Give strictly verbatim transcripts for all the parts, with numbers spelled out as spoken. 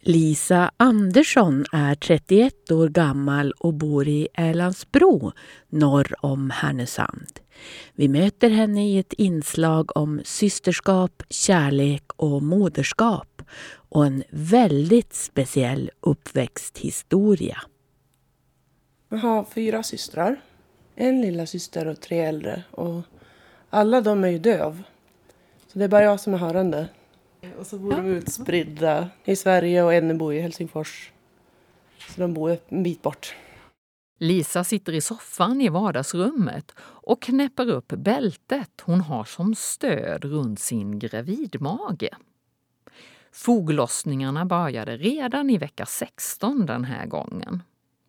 Lisa Andersson är trettioett år gammal och bor i Älandsbro norr om Härnösand. Vi möter henne i ett inslag om systerskap, kärlek och moderskap och en väldigt speciell uppväxthistoria. Jag har fyra systrar, en lilla syster och tre äldre, och alla de är ju döv. Så det är bara jag som är hörande. Och så bor ja. de utspridda i Sverige och en bor i Helsingfors. Så de bor en bit bort. Lisa sitter i soffan i vardagsrummet och knäpper upp bältet hon har som stöd runt sin gravidmage. Foglossningarna började redan i vecka sexton den här gången.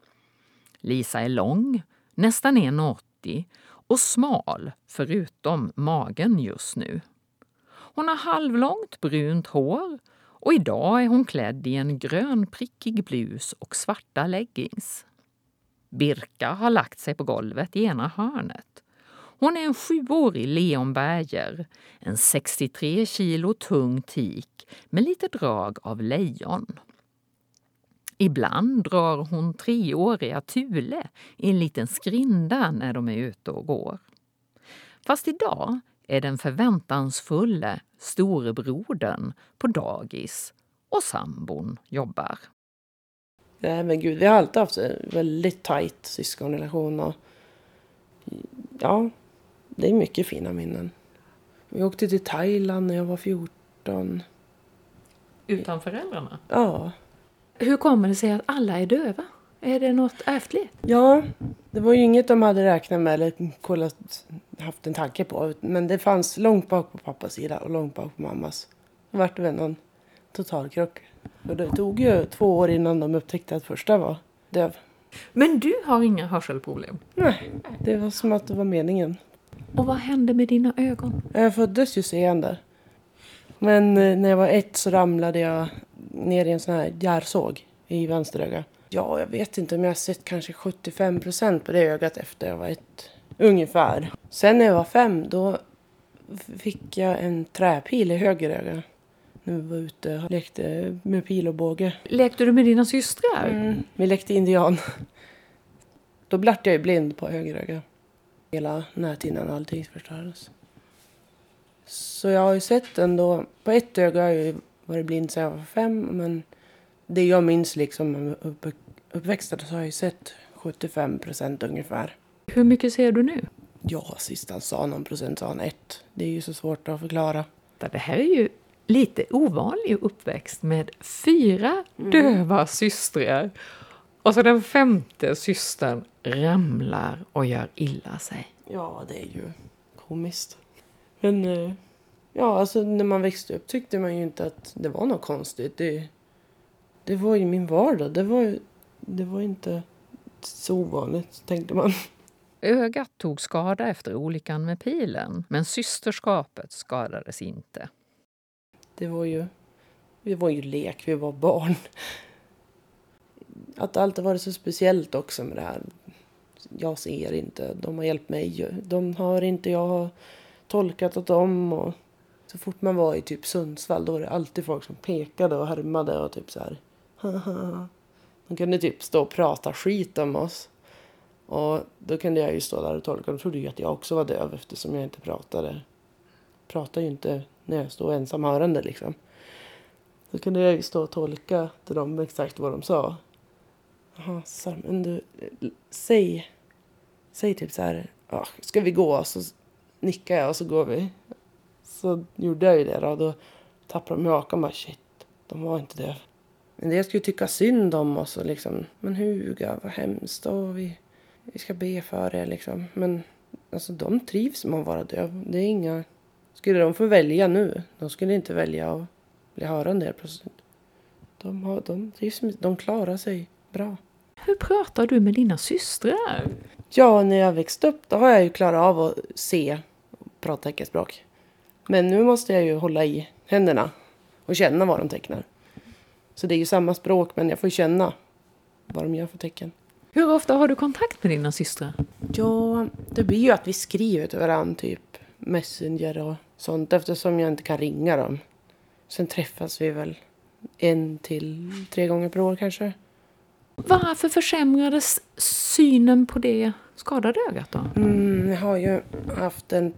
Lisa är lång, nästan en komma åttio och smal förutom magen just nu. Hon har halvlångt brunt hår och idag är hon klädd i en grön prickig blus och svarta leggings. Birka har lagt sig på golvet i ena hörnet. Hon är en sjuårig Leon Berger, en sextiotre kilo tung tik med lite drag av lejon. Ibland drar hon treåriga Thule i en liten skrinda när de är ute och går. Fast idag är den förväntansfulla storebrodern på dagis och sambon jobbar. Nej men gud, vi har alltid haft en väldigt tajt syskonrelation och ja, det är mycket fina minnen. Vi åkte till Thailand när jag var fjorton. Utan föräldrarna? Ja. Hur kommer det sig att alla är döva? Är det något ärftligt? Ja, det var ju inget de hade räknat med eller kollat, haft en tanke på. Men det fanns långt bak på pappas sida och långt bak på mammas. Det var väl någon totalkrock. Och det tog ju två år innan de upptäckte att första var döv. Men du har inga hörselproblem? Nej, det var som att det var meningen. Och vad hände med dina ögon? Jag föddes ju seende. Men när jag var ett så ramlade jag ner i en sån här gärsåg i vänster öga. Ja, jag vet inte, men jag har sett kanske sjuttiofem procent på det ögat efter jag var ett, ungefär. Sen när jag var fem, då fick jag en träpil i höger öga. När vi var ute och lekte med pil och båge. Lekte du med dina systrar? Mm, vi lekte indian. Då blattade jag blind på höger öga. Hela näthinnan och allting förstördes. Så jag har ju sett ändå, på ett öga har jag ju varit blind sedan jag var fem, men det jag minns liksom upp, uppväxten så har jag ju sett sjuttiofem procent ungefär. Hur mycket ser du nu? Ja, sist han sa någon procent sa han ett. Det är ju så svårt att förklara. Det här är ju lite ovanlig uppväxt med fyra mm. döva systrar. Och så den femte systern ramlar och gör illa sig. Ja, det är ju komiskt. Men ja, alltså när man växte upp tyckte man ju inte att det var något konstigt. Det, det var ju min vardag. Det var ju det var inte så ovanligt, tänkte man. Ögat tog skada efter olyckan med pilen, men systerskapet skadades inte. Det var ju, vi var ju lek, vi var barn. Att allt har varit så speciellt också med det här. Jag ser inte, de har hjälpt mig. De har inte, jag har tolkat åt dem. Och så fort man var i typ Sundsvall, då var det alltid folk som pekade och härmade och typ så här. De kunde typ stå och prata skit om oss. Och då kunde jag ju stå där och tolka. De trodde ju att jag också var döv eftersom jag inte pratade. Pratade ju inte när jag stod ensam hörande liksom. Då kunde jag ju stå och tolka till dem exakt vad de sa. Jaha, så men du, säg, säg typ så här, ja, ska vi gå? Så nickar jag och så går vi. Så gjorde jag ju det då. Då tappade de hakan och bara, shit, de var inte döv. Men det jag skulle tycka synd om oss och liksom, men Huga, vad hemskt och vi, vi ska be för det liksom. Men alltså de trivs med att vara döv. Det är inga, skulle de få välja nu, de skulle inte välja att bli hörande helt plötsligt. De, har, de trivs med, de klarar sig bra. Hur pratar du med dina systrar? Ja, när jag växte upp då har jag ju klarat av att se och prata teckenspråk. Men nu måste jag ju hålla i händerna och känna vad de tecknar. Så det är ju samma språk, men jag får känna vad de gör för tecken. Hur ofta har du kontakt med dina systrar? Ja, det blir ju att vi skriver till varandra, typ Messenger och sånt, eftersom jag inte kan ringa dem. Sen träffas vi väl en till tre gånger per år kanske. Varför försämrades synen på det skadade ögat då? Mm, jag har ju haft en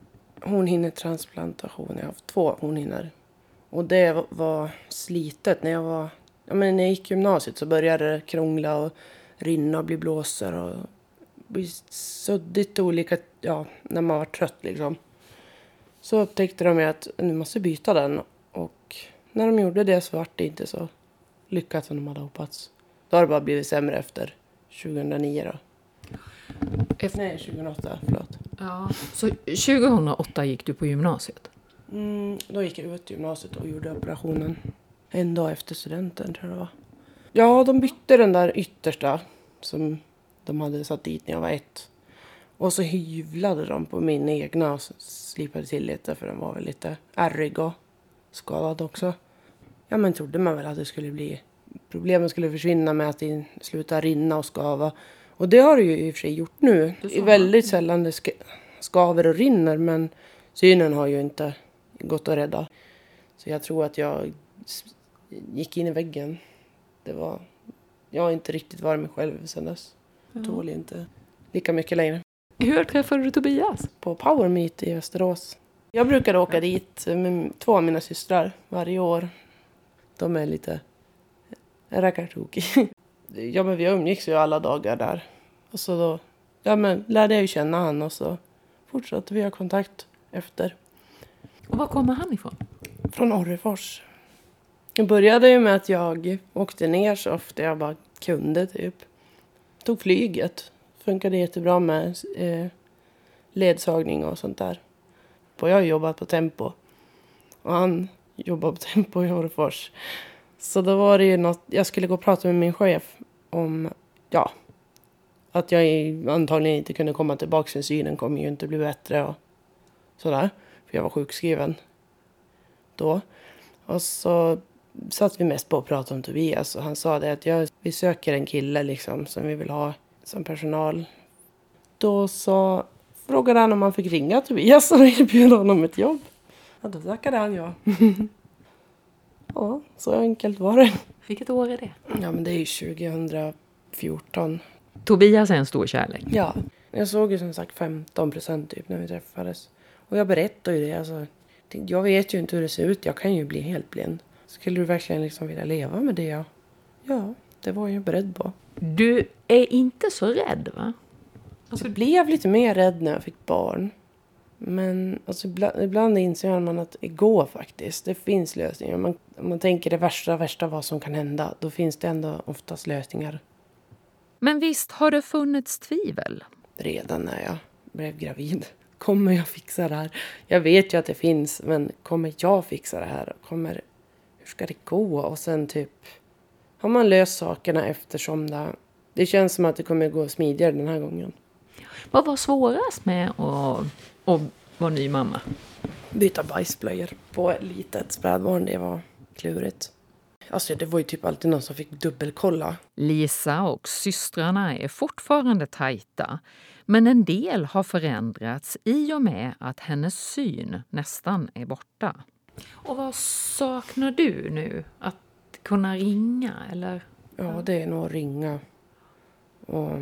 hornhinnetransplantation. Jag har haft två hornhinnor. Och det var slitet när jag var... Ja, men när jag gick gymnasiet så började det krångla och rinna och bli blåsor och bli suddigt olika, ja, när man var trött liksom. Så upptäckte de att nu måste byta den, och när de gjorde det så var det inte så lyckat som de hade hoppats. Då har det bara blivit sämre efter tjugohundranio då. Efter... Nej, tjugohundraåtta, förlåt. Ja, så tjugohundraåtta gick du på gymnasiet? Mm, då gick jag ut gymnasiet och gjorde operationen. En dag efter studenten tror jag det var. Ja, de bytte den där yttersta som de hade satt dit när jag var ett. Och så hyvlade de på min egna och slipade till lite, för den var väl lite ärrig och skadad också. Ja, men trodde man väl att det skulle bli... Problemen skulle försvinna med att det slutar rinna och skava. Och det har det ju i och för sig gjort nu. Det är väldigt sällan det skaver och rinner, men synen har ju inte gått att rädda. Så jag tror att jag gick in i väggen. Det var... Jag har inte riktigt varit mig själv sedan dess. Jag tål inte lika mycket längre. Hur träffade du Tobias? På Power Meet i Västerås. Jag brukade åka dit med två av mina systrar varje år. De är lite rackartokig. Ja, men vi umgicks ju alla dagar där. Och så då ja, men lärde jag ju känna han, och så fortsatte vi ha kontakt efter. Och var kommer han ifrån? Från Orrefors. Jag började ju med att jag åkte ner så ofta jag bara kunde typ. Tog flyget. Funkade jättebra med eh, ledsagning och sånt där. Och jag har jobbat på Tempo. Och han jobbar på Tempo i Orrefors. Så då var det ju något... Jag skulle gå och prata med min chef om... Ja. Att jag antagligen inte kunde komma tillbaka. Sen synen kommer ju inte bli bättre och sådär. För jag var sjukskriven då. Och så satt vi mest på att prata om Tobias. Och han sa det att jag, vi söker en kille liksom som vi vill ha som personal. Då så frågade han om man fick ringa Tobias och erbjuda honom ett jobb. Ja, då tackade han ja. Ja, så enkelt var det. Vilket år är det? Ja, men det är ju tjugohundrafjorton. Tobias är en stor kärlek. Ja, jag såg ju som sagt femton procent typ när vi träffades. Och jag berättade ju det. Alltså, jag vet ju inte hur det ser ut. Jag kan ju bli helt blind. Skulle du verkligen liksom vilja leva med det? Ja, ja det var jag ju beredd på. Du är inte så rädd, va? Alltså, jag blev lite mer rädd när jag fick barn. Men alltså, ibland, ibland inser man att det går faktiskt. Det finns lösningar. Man, om man tänker det värsta, värsta vad som kan hända. Då finns det ändå oftast lösningar. Men visst har det funnits tvivel? Redan när jag blev gravid. Kommer jag fixa det här? Jag vet ju att det finns. Men kommer jag fixa det här? Kommer, hur ska det gå? Och sen typ har man löst sakerna eftersom det, det känns som att det kommer gå smidigare den här gången. Vad var svårast med att, att vara ny mamma? Byta bajsblöjor på ett litet spädbarn, det var klurigt. Alltså det var ju typ alltid någon som fick dubbelkolla. Lisa och systrarna är fortfarande tajta. Men en del har förändrats i och med att hennes syn nästan är borta. Och vad saknar du nu? Att kunna ringa eller? Ja, det är nog att ringa. Och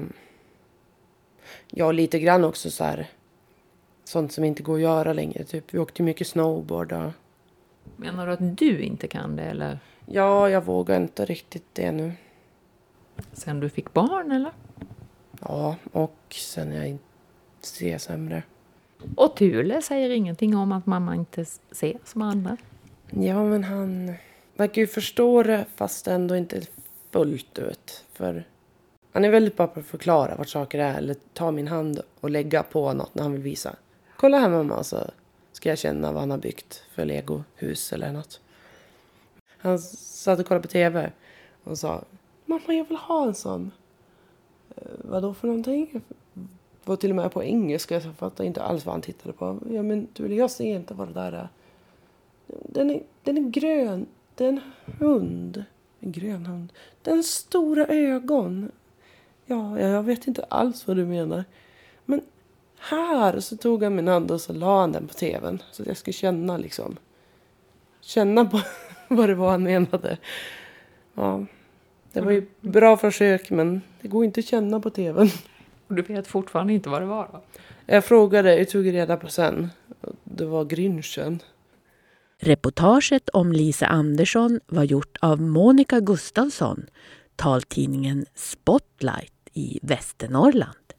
ja, lite grann också så här. Sånt som inte går att göra längre. Typ, vi åkte mycket snowboard. Och... Menar du att du inte kan det eller? Ja, jag vågar inte riktigt det nu. Sen du fick barn eller? Ja, och sen jag inte ser sämre. Och Thule säger ingenting om att mamma inte ser som andra. Ja, men han verkar ju förstå det fast ändå inte fullt ut. För han är väldigt bra på att förklara vart saker är. Eller ta min hand och lägga på något när han vill visa. Kolla här mamma, så ska jag känna vad han har byggt för Lego-hus eller något. Han satt och kollade på tv och sa: mamma, jag vill ha en sån. Vad då för någonting? Var till och med på engelska, så jag fattade inte alls vad han tittade på. Ja, men du, jag ser inte vad det där är. Den är, den är grön. Det är en hund. En grön hund. Den stora ögon. Ja, jag vet inte alls vad du menar. Men här så tog han min hand och så la han den på tvn. Så att jag skulle känna liksom. Känna på, vad det var han menade. Ja, det var ju bra försök, men det går inte att känna på tvn. Och du vet fortfarande inte vad det var då? Jag frågade, jag tog reda på sen. Det var Grinchen. Reportaget om Lisa Andersson var gjort av Monica Gustafsson, taltidningen Spotlight i Västernorrland.